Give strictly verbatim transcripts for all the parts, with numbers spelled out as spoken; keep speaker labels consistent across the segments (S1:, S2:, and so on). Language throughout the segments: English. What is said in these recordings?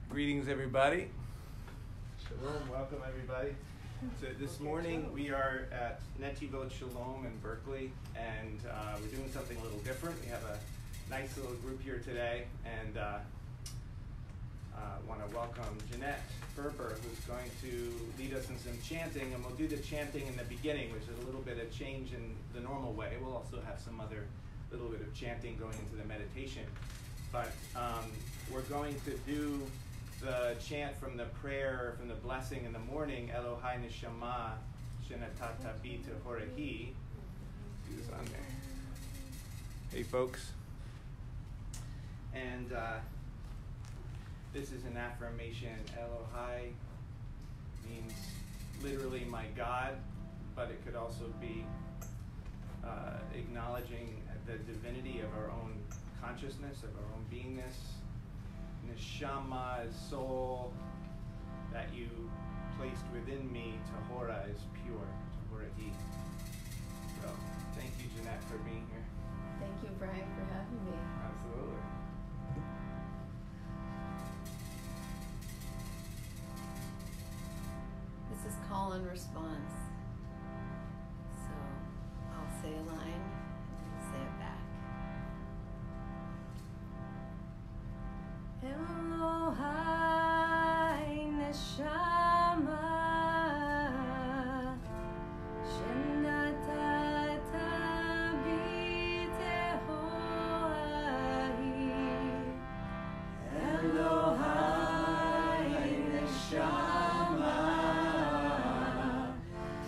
S1: Greetings, everybody. Shalom, welcome, everybody. So this morning we are at Netivot Shalom in Berkeley, and uh, we're doing something a little different. We have a nice little group here today, and uh, uh, want to welcome Jeanette Ferber, who's going to lead us in some chanting, and we'll do the chanting in the beginning, which is a little bit of change in the normal way. We'll also have some other little bit of chanting going into the meditation, but um, we're going to do the chant from the prayer, from the blessing in the morning, Elohai Neshama Shenatata Bi Tehorehi. Do this on there. Hey, folks. And uh, this is an affirmation. Elohai means literally my God, but it could also be uh, acknowledging the divinity of our own consciousness, of our own beingness. Neshama is soul that you placed within me. Tahora is pure. Tahorahi. So, thank you, Jeanette, for being here.
S2: Thank you, Brian, for having me.
S1: Absolutely.
S2: This is call and response. So, I'll say a line, and you say it back. Elohai Neshama Shenatata Bi Tehorehi. Elohai Neshama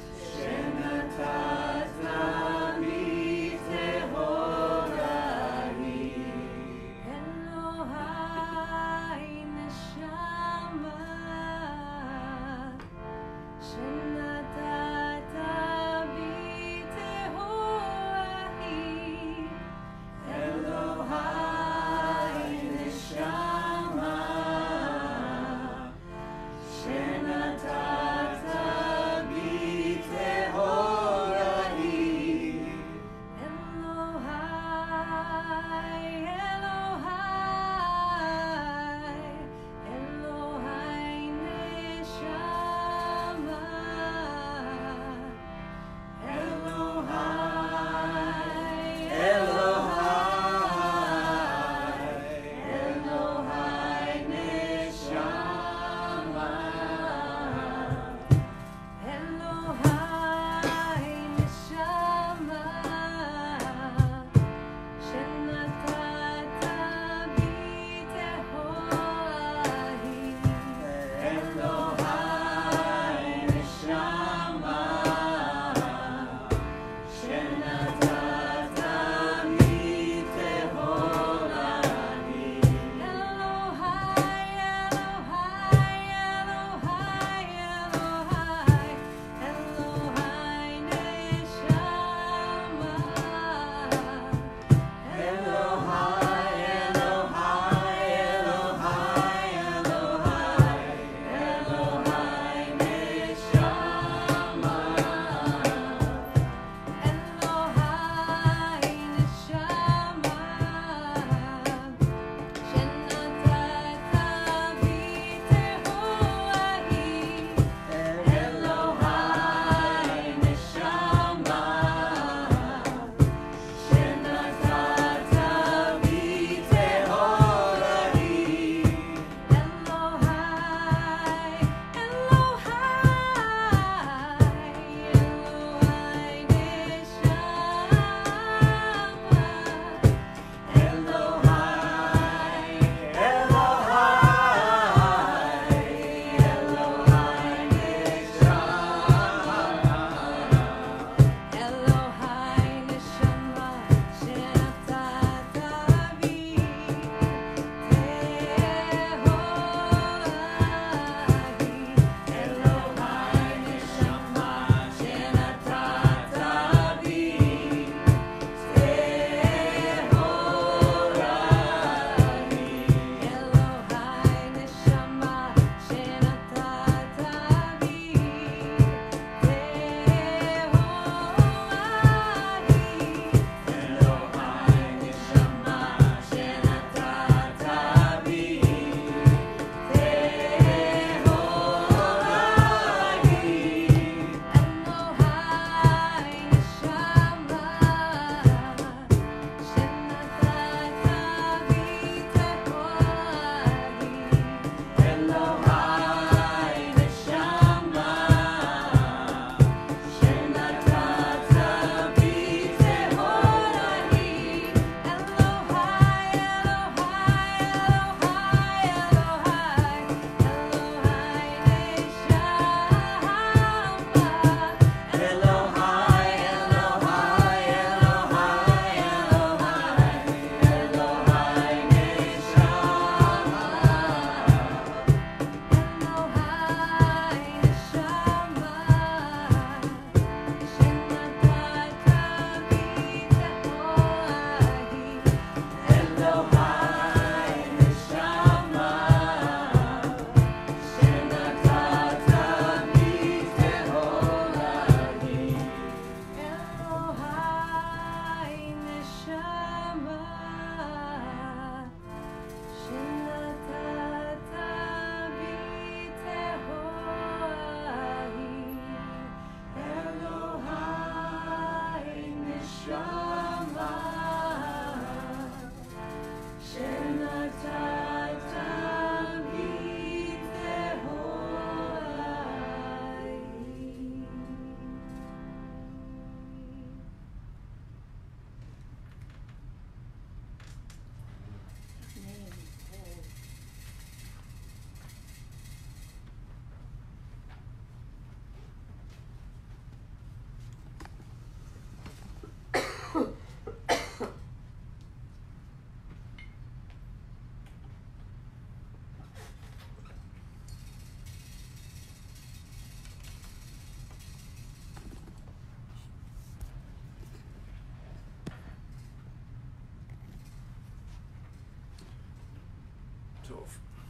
S1: Tov.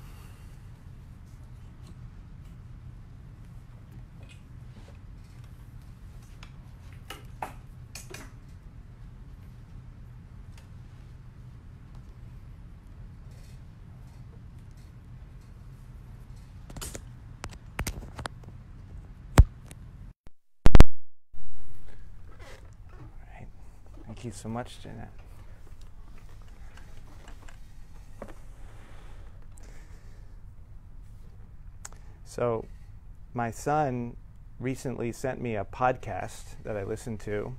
S1: Thank you so much, Jeanette. So, my son recently sent me a podcast that I listened to,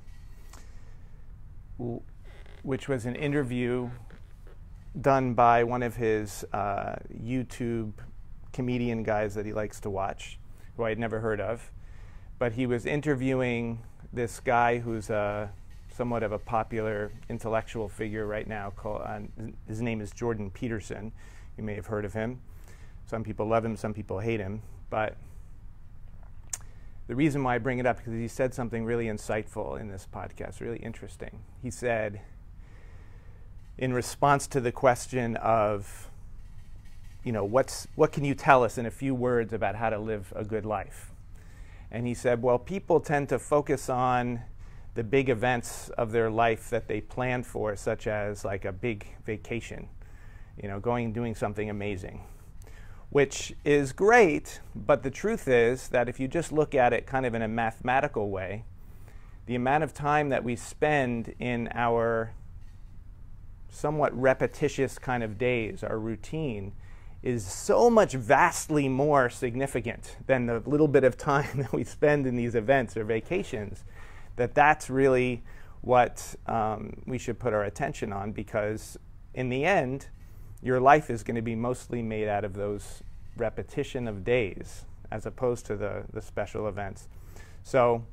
S1: w- which was an interview done by one of his uh, YouTube comedian guys that he likes to watch, who I had never heard of. But he was interviewing this guy who's a somewhat of a popular intellectual figure right now. Called, uh, his name is Jordan Peterson. You may have heard of him. Some people love him, some people hate him. But the reason why I bring it up is because he said something really insightful in this podcast, really interesting. He said, in response to the question of, you know, what's what can you tell us in a few words about how to live a good life? And he said, well, people tend to focus on the big events of their life that they plan for, such as like a big vacation, you know, going and doing something amazing, which is great, but the truth is that if you just look at it kind of in a mathematical way, the amount of time that we spend in our somewhat repetitious kind of days, our routine, is so much vastly more significant than the little bit of time that we spend in these events or vacations, that that's really what um, we should put our attention on, because in the end, your life is going to be mostly made out of those repetition of days as opposed to the, the special events. So,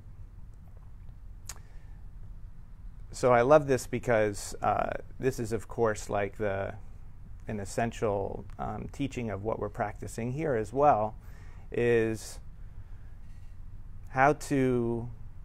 S1: so I love this because uh, this is, of course, like the an essential um, teaching of what we're practicing here as well, is how to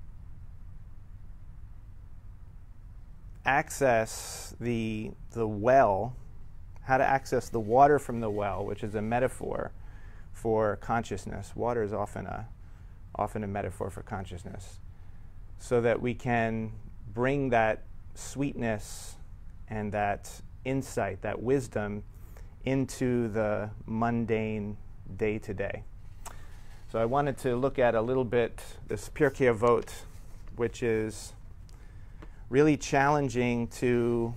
S1: access the the well, how to access the water from the well, which is a metaphor for consciousness. Water is often a often a metaphor for consciousness, so that we can bring that sweetness and that insight, that wisdom, into the mundane day-to-day. So I wanted to look at a little bit this Pirkei Avot, which is really challenging to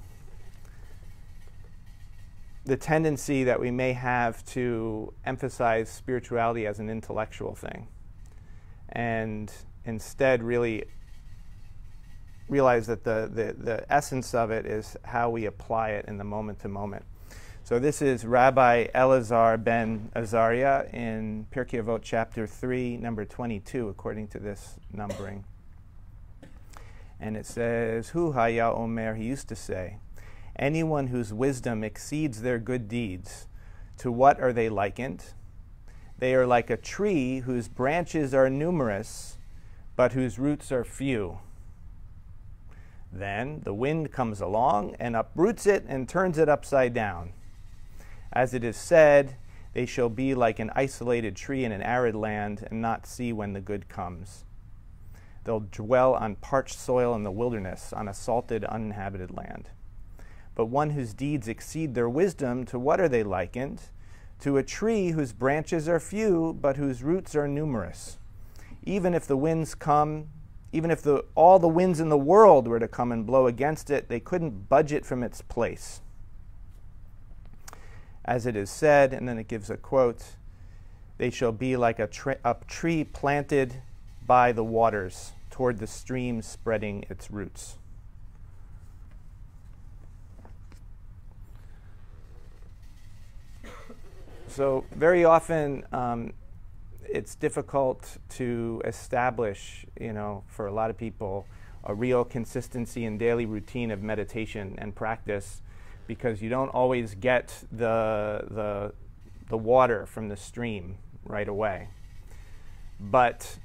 S1: the tendency that we may have to emphasize spirituality as an intellectual thing, and instead really realize that the, the, the essence of it is how we apply it in the moment to moment. So this is Rabbi Elazar ben Azariah in Pirkei Avot chapter three, number twenty-two, according to this numbering. And it says, Hu haya omer, he used to say, anyone whose wisdom exceeds their good deeds, to what are they likened? They are like a tree whose branches are numerous, but whose roots are few. Then the wind comes along and uproots it and turns it upside down. As it is said, they shall be like an isolated tree in an arid land and not see when the good comes. They'll dwell on parched soil in the wilderness, on a salted, uninhabited land. But one whose deeds exceed their wisdom, to what are they likened? To a tree whose branches are few, but whose roots are numerous. Even if the winds come, even if the, all the winds in the world were to come and blow against it, they couldn't budge it from its place. As it is said, and then it gives a quote, they shall be like a, tra- a tree planted by the waters, toward the stream spreading its roots. So very often um, it's difficult to establish, you know, for a lot of people, a real consistency in daily routine of meditation and practice, because you don't always get the the the water from the stream right away. But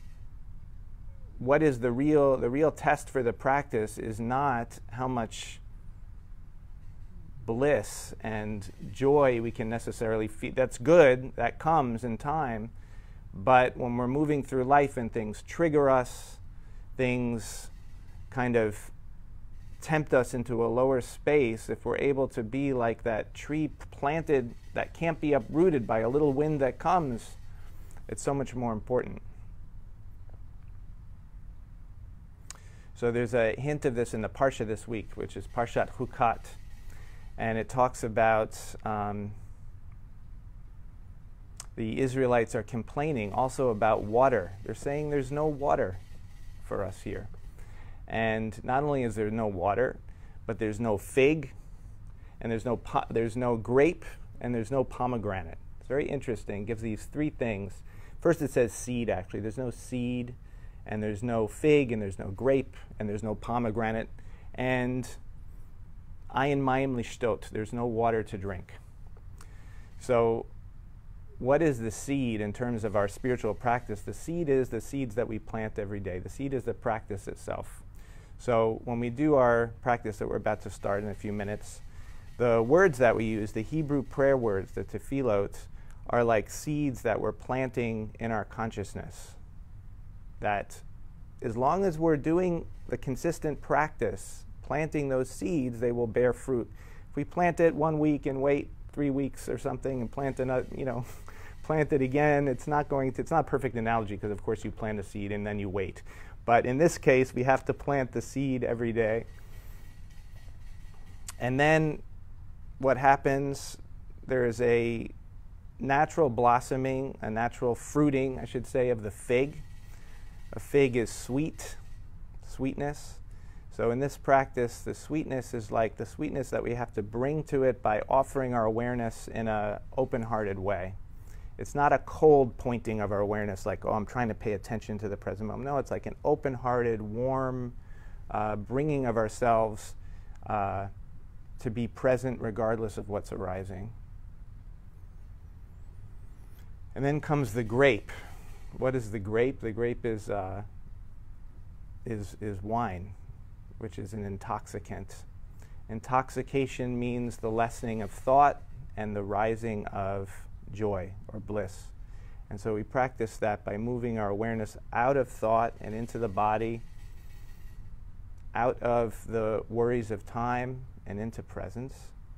S1: what is the real the real test for the practice is not how much bliss and joy we can necessarily feel. That's good, that comes in time, but when we're moving through life and things trigger us, things kind of tempt us into a lower space, if we're able to be like that tree planted that can't be uprooted by a little wind that comes, it's so much more important. So there's a hint of this in the Parsha this week, which is Parshat Chukat, and it talks about um, the Israelites are complaining also about water. They're saying there's no water for us here. And not only is there no water, but there's no fig, and there's no po- there's no grape, and there's no pomegranate. It's very interesting. It gives these three things. First it says seed, actually. There's no seed, and there's no fig, and there's no grape, and there's no pomegranate. And ayin mayim lishtot, there's no water to drink. So what is the seed in terms of our spiritual practice? The seed is the seeds that we plant every day. The seed is the practice itself. So when we do our practice that we're about to start in a few minutes, the words that we use, the Hebrew prayer words, the tefillot, are like seeds that we're planting in our consciousness. That as long as we're doing the consistent practice, planting those seeds, they will bear fruit. If we plant it one week and wait three weeks or something and plant another, you know, plant it again, it's not going to, it's not a perfect analogy because of course you plant a seed and then you wait. But in this case, we have to plant the seed every day. And then what happens, there is a natural blossoming, a natural fruiting, I should say, of the fig. A fig is sweet, sweetness. So in this practice, the sweetness is like the sweetness that we have to bring to it by offering our awareness in an open-hearted way. It's not a cold pointing of our awareness like, oh, I'm trying to pay attention to the present moment. No, it's like an open-hearted, warm uh, bringing of ourselves uh, to be present regardless of what's arising. And then comes the grape. What is the grape? The grape is, uh, is, is wine, which is an intoxicant. Intoxication means the lessening of thought and the rising of joy or bliss. And so we practice that by moving our awareness out of thought and into the body, out of the worries of time and into presence.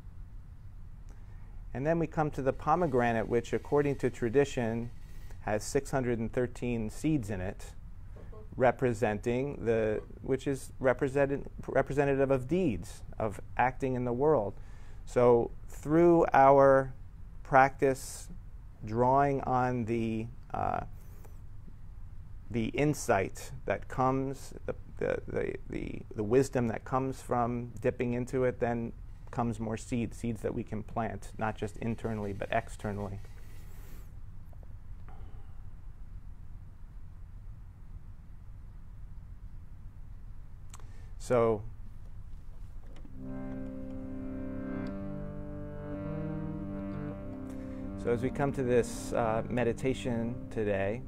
S1: And then we come to the pomegranate, which according to tradition has six hundred thirteen seeds in it, representing the, which is represented, representative of deeds, of acting in the world. So through our practice, drawing on the uh, the insight that comes, the, the the the the wisdom that comes from dipping into it, then comes more seeds, seeds that we can plant, not just internally but externally. So So as we come to this uh, meditation today,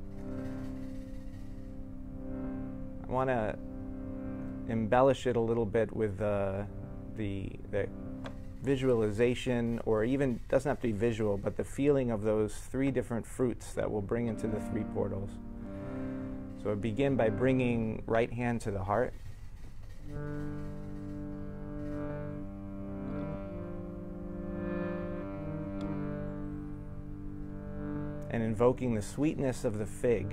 S1: I want to embellish it a little bit with uh, the, the visualization, or even, doesn't have to be visual, but the feeling of those three different fruits that we'll bring into the three portals. So I begin by bringing right hand to the heart. And invoking the sweetness of the fig,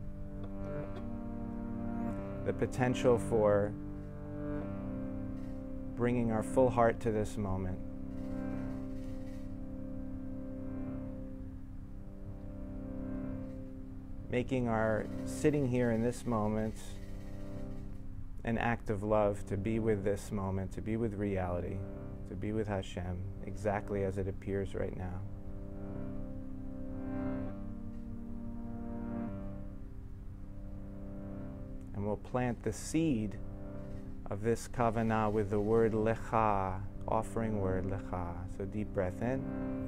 S1: the potential for bringing our full heart to this moment. Making our sitting here in this moment an act of love, to be with this moment, to be with reality, to be with Hashem exactly as it appears right now. And we'll plant the seed of this kavanah with the word lecha, offering word lecha. So deep breath in.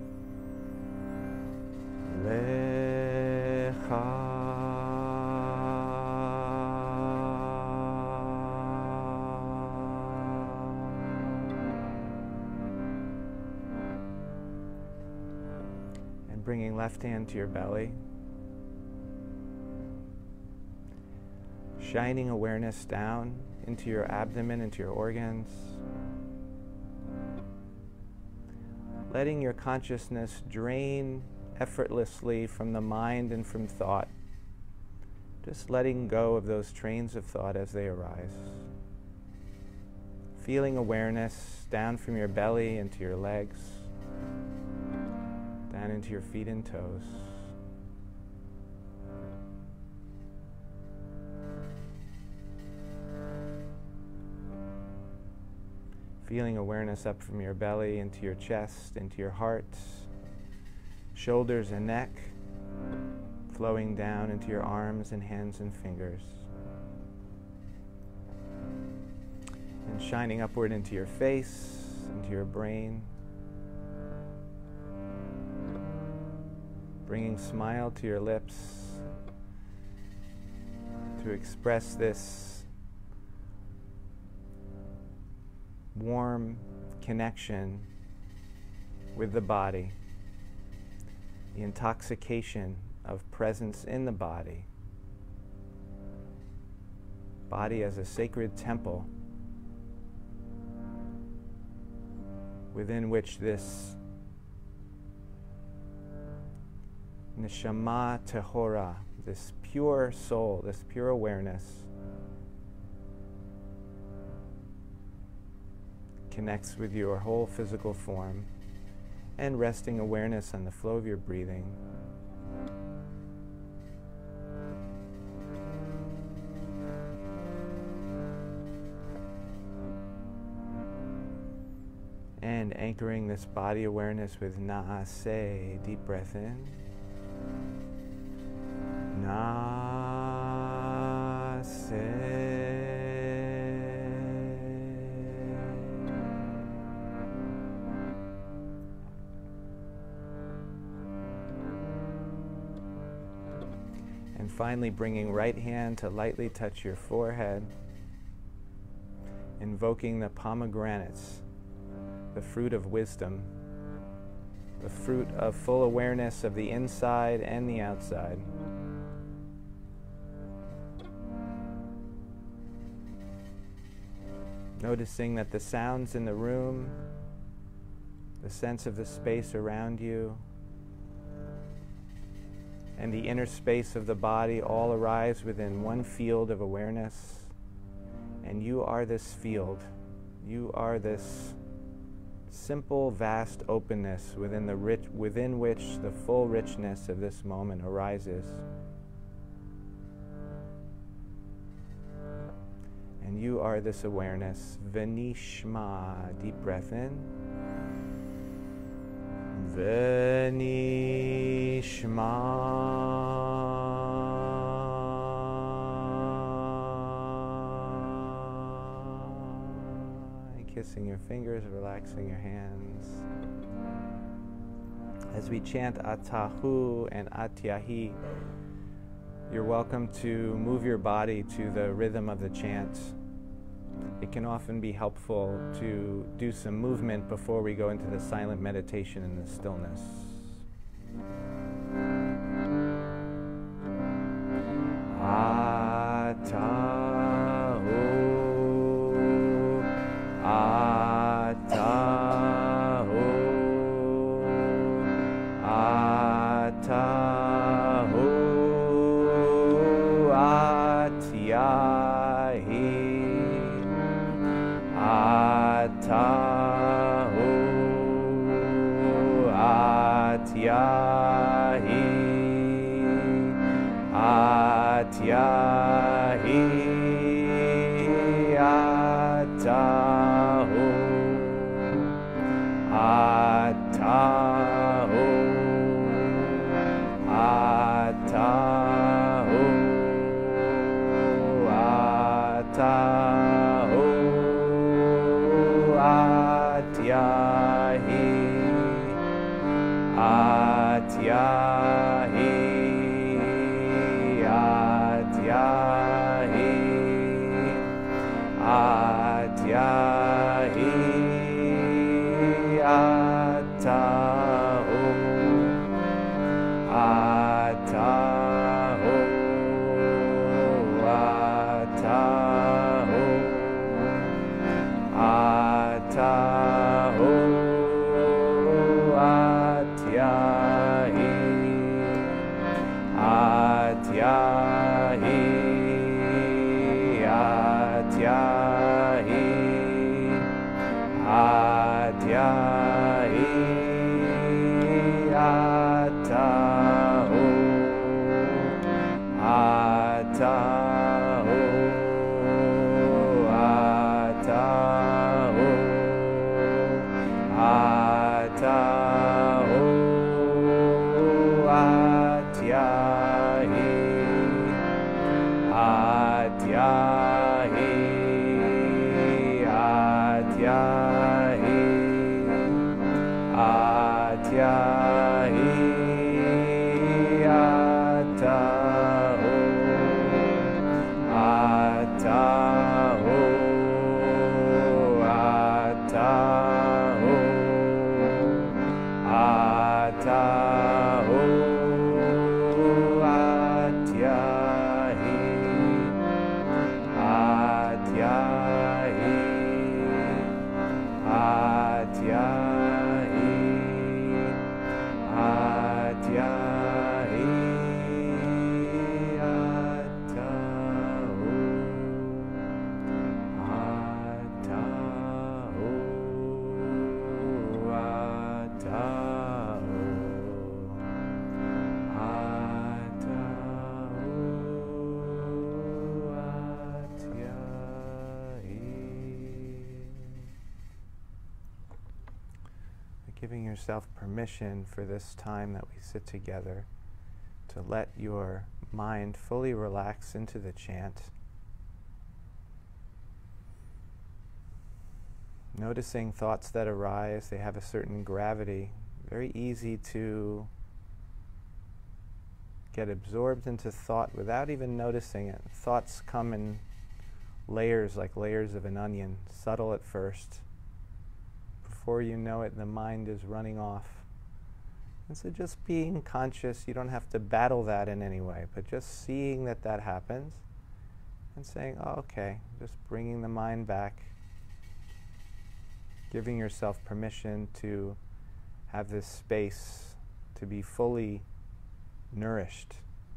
S1: Lecha. Bringing left hand to your belly. Shining awareness down into your abdomen, into your organs. Letting your consciousness drain effortlessly from the mind and from thought. Just letting go of those trains of thought as they arise. Feeling awareness down from your belly into your legs, down into your feet and toes. Feeling awareness up from your belly into your chest, into your heart, shoulders and neck, flowing down into your arms and hands and fingers. And shining upward into your face, into your brain. Bringing smile to your lips to express this warm connection with the body, the intoxication of presence in the body, body as a sacred temple within which this neshama tehora, this pure soul, this pure awareness, connects with your whole physical form, and resting awareness on the flow of your breathing. And anchoring this body awareness with Na'aseh, deep breath in. Na'aseh. And finally bringing right hand to lightly touch your forehead, invoking the pomegranates, the fruit of wisdom, the fruit of full awareness of the inside and the outside. Noticing that the sounds in the room, the sense of the space around you, and the inner space of the body all arise within one field of awareness. And you are this field. You are this simple, vast openness within the rich, within which the full richness of this moment arises. And you are this awareness. V'nishma, deep breath in. V'nishma. Kissing your fingers, relaxing your hands. As we chant Atahu and Atyahi, you're welcome to move your body to the rhythm of the chant. It can often be helpful to do some movement before we go into the silent meditation in the stillness. Atahu. Giving yourself permission for this time that we sit together to let your mind fully relax into the chant. Noticing thoughts that arise, they have a certain gravity, very easy to get absorbed into thought without even noticing it. Thoughts come in layers, like layers of an onion, subtle at first. Before you know it, the mind is running off. And so just being conscious, you don't have to battle that in any way, but just seeing that that happens and saying, oh, okay, just bringing the mind back, giving yourself permission to have this space to be fully nourished,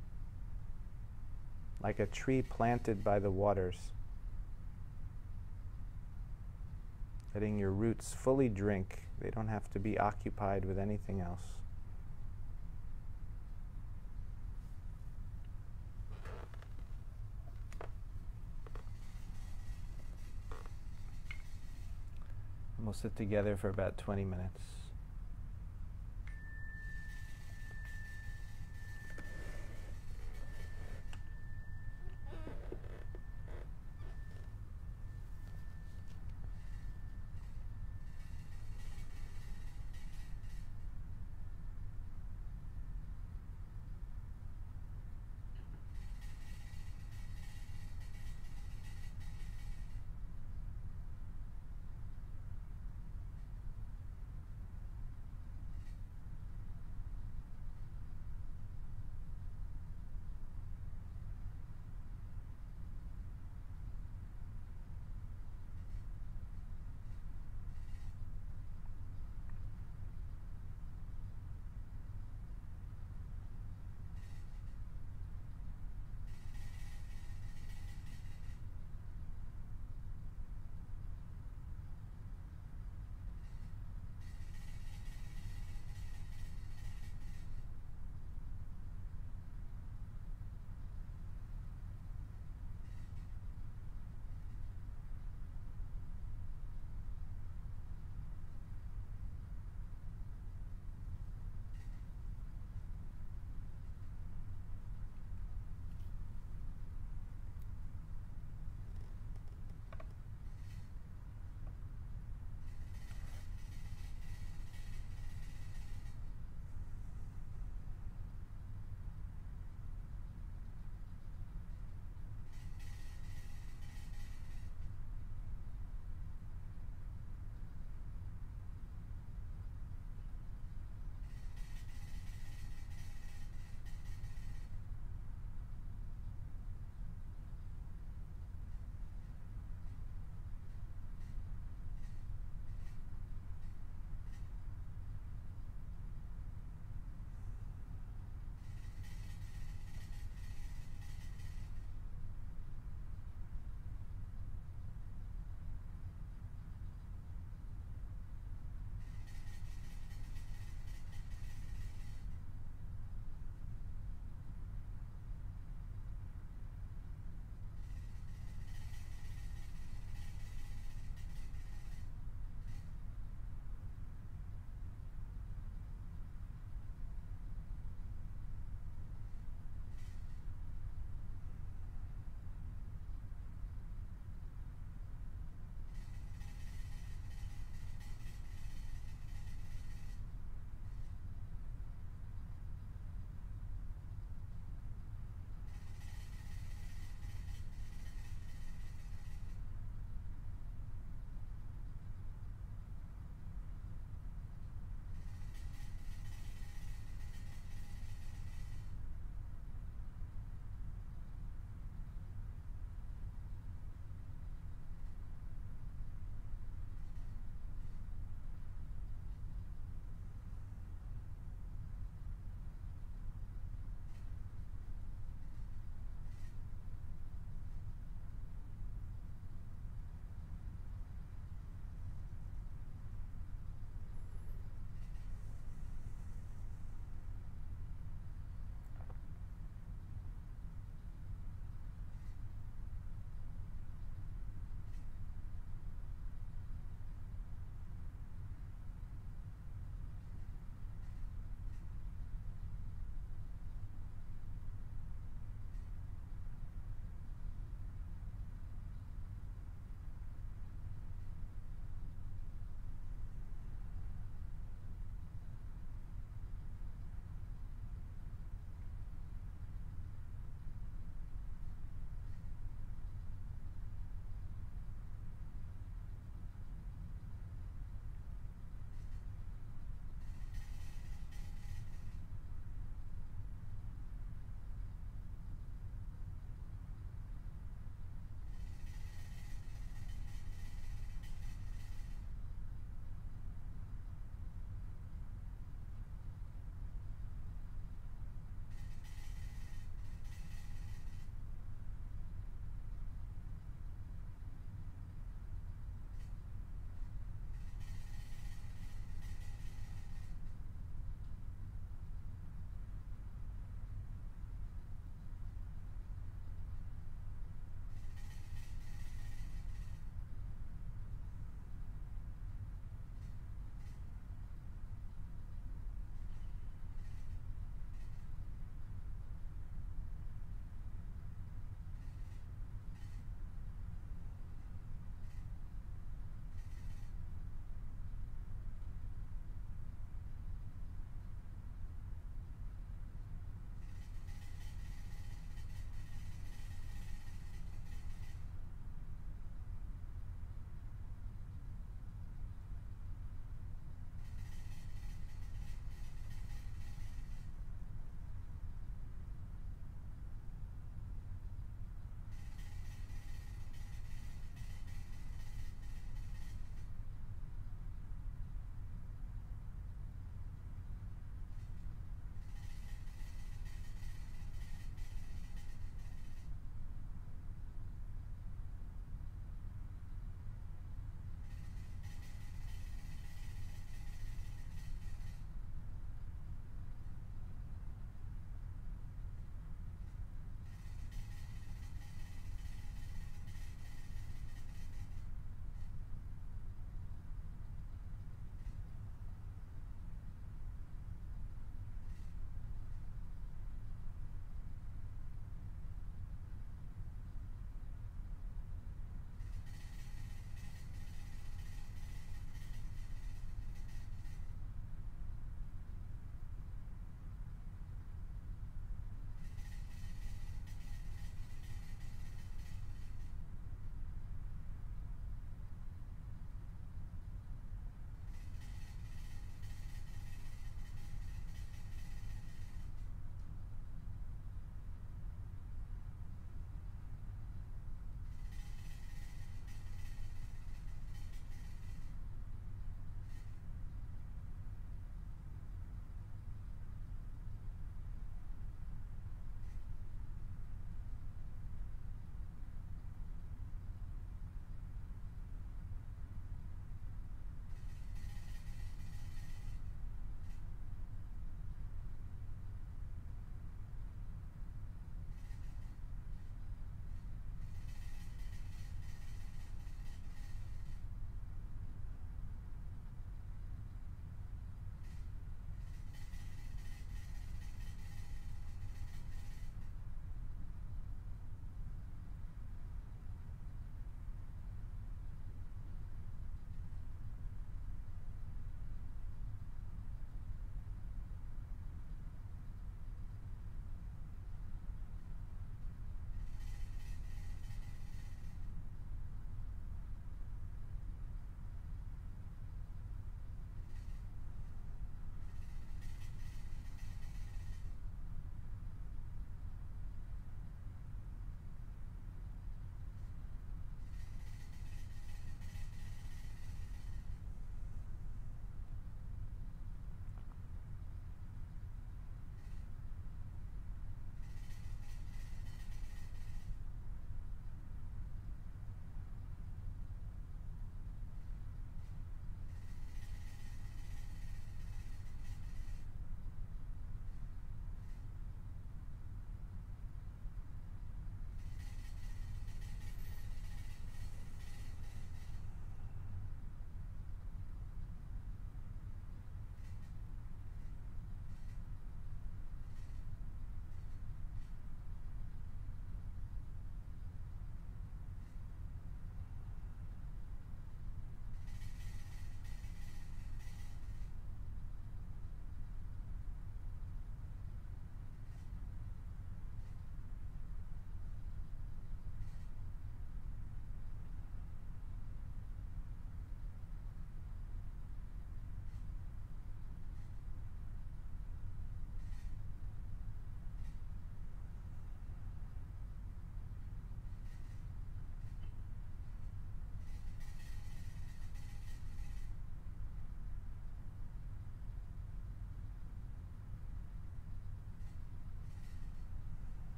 S1: like a tree planted by the waters. Letting your roots fully drink. They don't have to be occupied with anything else. And we'll sit together for about twenty minutes.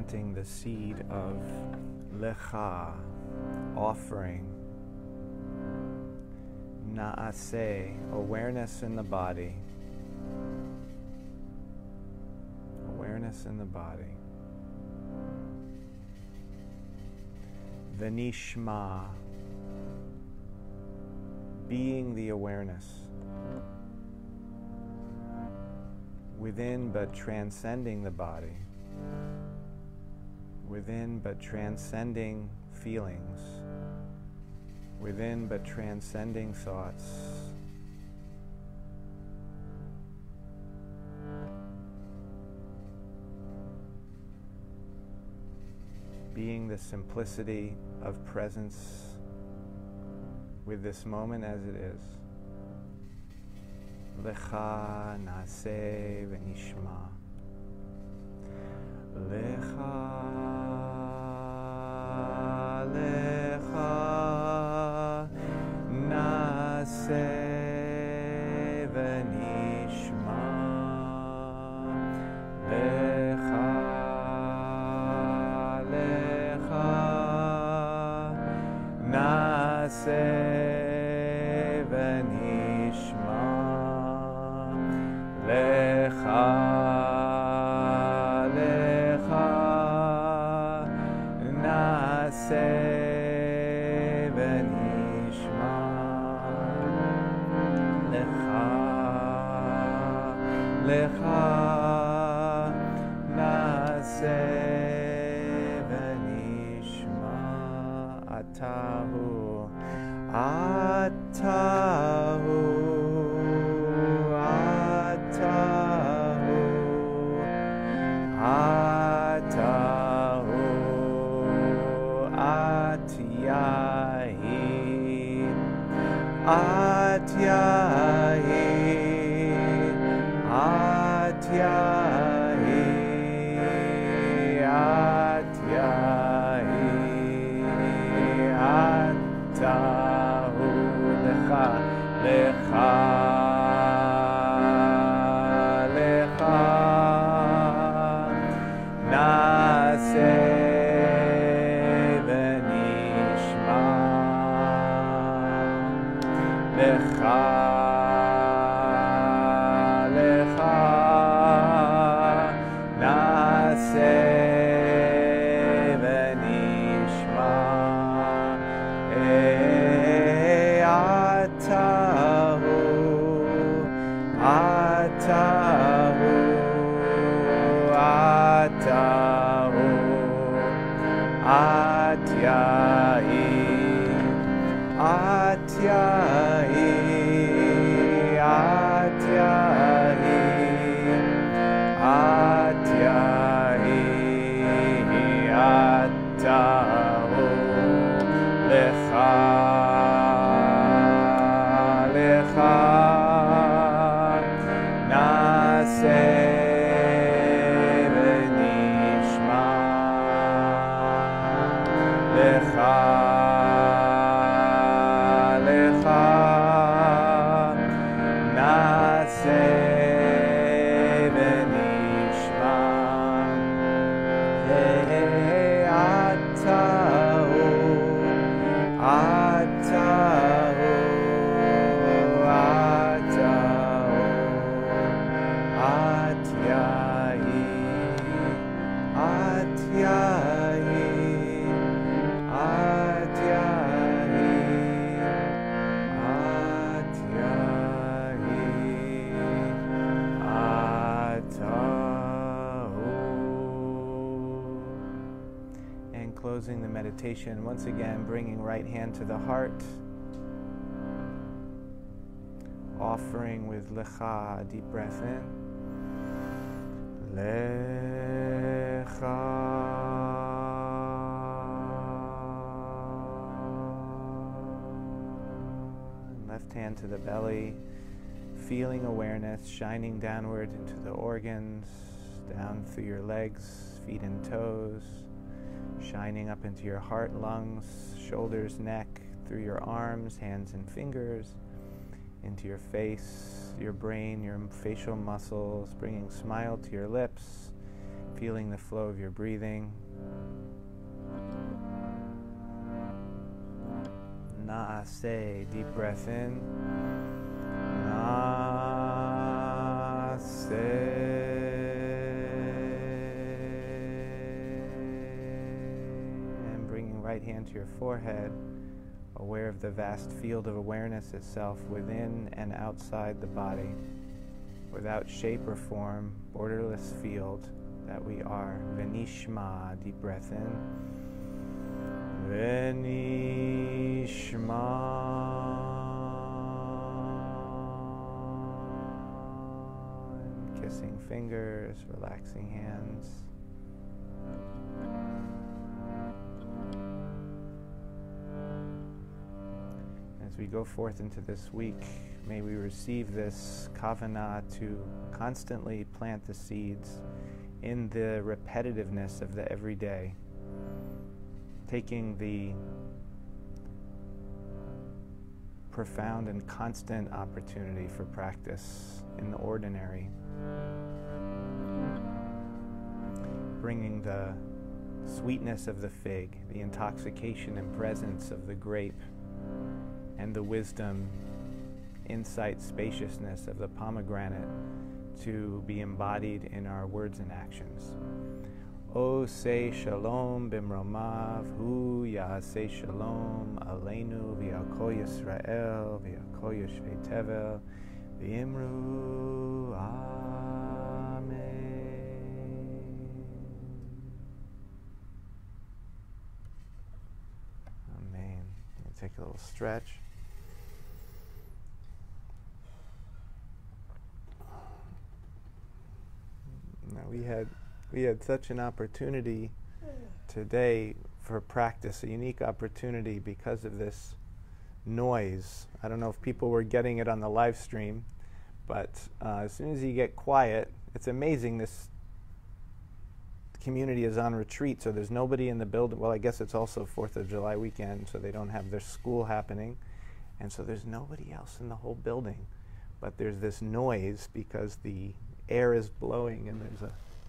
S1: planting the seed of lecha, offering, naaseh, awareness in the body, awareness in the body, v'nishma, being the awareness, within but transcending the body, within but transcending feelings, within but transcending thoughts. Being the simplicity of presence with this moment as it is. Lecha naaseh v'nishma. Lecha, lecha naaseh v'nishma. Lecha, lecha naaseh v'nishma. Lecha, lecha naaseh v'nishma. Lecha, lecha naaseh v'nishma. Atahu, atahu, atahu, atahu, atyahi, atyahi, atyahi, atyahi, atahu, lecha, lecha, lecha naaseh v'nishma. Lecha, lecha naaseh v'nishma. Eh, atahu, atahu, atahu, atyahi, atyahi, atyahi, atyahi, atahu, lecha, lecha naaseh v'nishma. Lecha, lecha naaseh v'nishma. Hey, atahu, atahu, atahu, atyahi, atyahi, atyahi, atyahi, atahu. And closing the meditation, once again bringing right hand to the heart, offering with lecha, a deep breath in. Lecha, left hand to the belly, feeling awareness shining downward into the organs, down through your legs, feet and toes, shining up into your heart, lungs, shoulders, neck, through your arms, hands and fingers, into your face, your brain, your facial muscles, bringing smile to your lips, feeling the flow of your breathing. Na'aseh, deep breath in. Na'aseh. And bringing right hand to your forehead, aware of the vast field of awareness itself within and outside the body, without shape or form, borderless field that we are. Venishma, deep breath in. Venishma. And kissing fingers, relaxing hands. As we go forth into this week, may we receive this kavanah to constantly plant the seeds in the repetitiveness of the everyday, taking the profound and constant opportunity for practice in the ordinary, bringing the sweetness of the fig, the intoxication and presence of the grape, and the wisdom, insight, spaciousness of the pomegranate to be embodied in our words and actions. O say shalom bimromav, hu ya'aseh shalom aleinu v'ya'kol Yisrael v'ya'kol yoshvei tevel v'yimru amen. Amen. We'll take a little stretch. Now we had we had such an opportunity today for practice, a unique opportunity because of this noise. I don't know if people were getting it on the live stream, but uh, as soon as you get quiet, it's amazing. This community is on retreat, so there's nobody in the building. Well, I guess it's also fourth of July weekend, so they don't have their school happening, and so there's nobody else in the whole building. But there's this noise because the air is blowing, and there's a,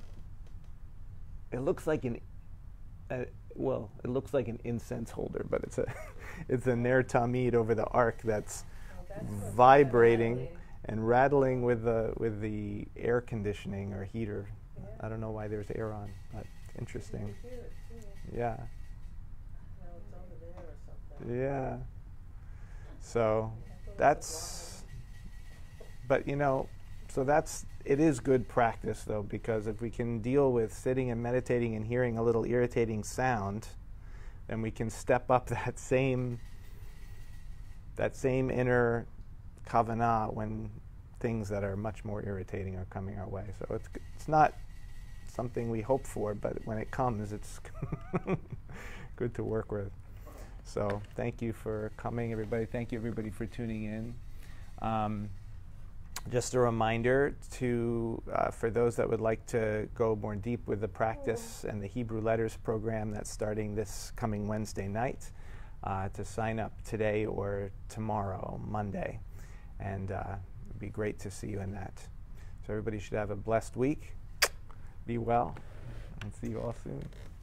S1: it looks like an, uh, well, it looks like an incense holder, but it's a, it's a Ner Tamid over the ark that's,
S3: Oh, that's
S1: vibrating
S3: rattling.
S1: and rattling with the with the air conditioning or heater.
S3: Yeah.
S1: I don't know why there's air on, but
S3: You
S1: interesting.
S3: can hear it too.
S1: Yeah,
S3: No, it's over there or something.
S1: yeah. So
S3: I thought it was
S1: that's, but you know, so that's, it is good practice though, because if we can deal with sitting and meditating and hearing a little irritating sound, then we can step up that same that same inner kavanah when things that are much more irritating are coming our way. So it's it's not something we hope for, but when it comes, it's good to work with. So thank you for coming, everybody. Thank you, everybody, for tuning in. Um, just a reminder to, uh, for those that would like to go more deep with the practice and the Hebrew Letters program that's starting this coming Wednesday night, uh, to sign up today or tomorrow, Monday. And uh, it'd be great to see you in that. So everybody should have a blessed week. Be well, and see you all soon.